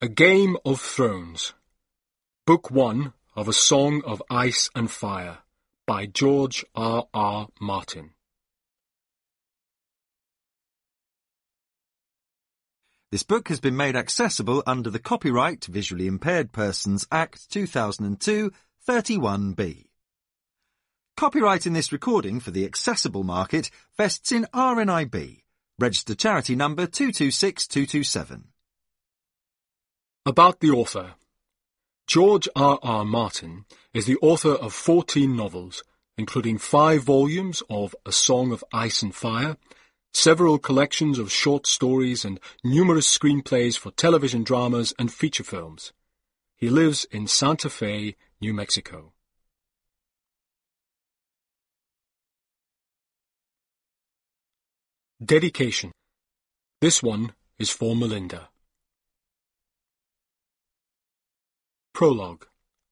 A Game of Thrones, Book 1 of A Song of Ice and Fire, by George R. R. Martin. This book has been made accessible under the Copyright Visually Impaired Persons Act 2002, 31B. Copyright in this recording for the accessible market vests in RNIB, registered charity number 226227. About the author. George R. R. Martin is the author of 14 novels, including 5 volumes of A Song of Ice and Fire, several collections of short stories and numerous screenplays for television dramas and feature films. He lives in Santa Fe, New Mexico. Dedication. This one is for Melinda. Prologue.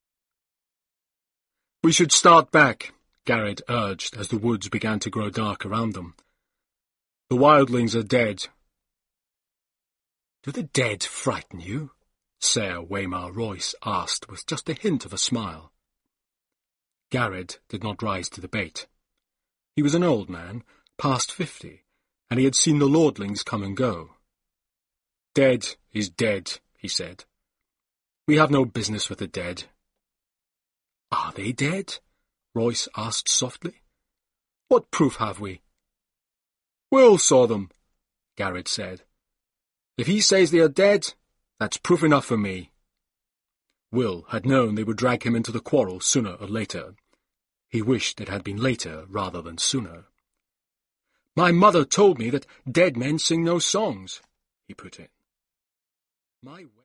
We should start back, Garrett urged as the woods began to grow dark around them. The wildlings are dead. Do the dead frighten you? Sir Waymar Royce asked with just a hint of a smile. Garrett did not rise to the bait. He was an old man, past 50, and he had seen the lordlings come and go. Dead is dead, he said. We have no business with the dead. Are they dead? Royce asked softly. What proof have we? Will saw them, Garrett said. If he says they are dead, that's proof enough for me. Will had known they would drag him into the quarrel sooner or later. He wished it had been later rather than sooner. My mother told me that dead men sing no songs, he put in. My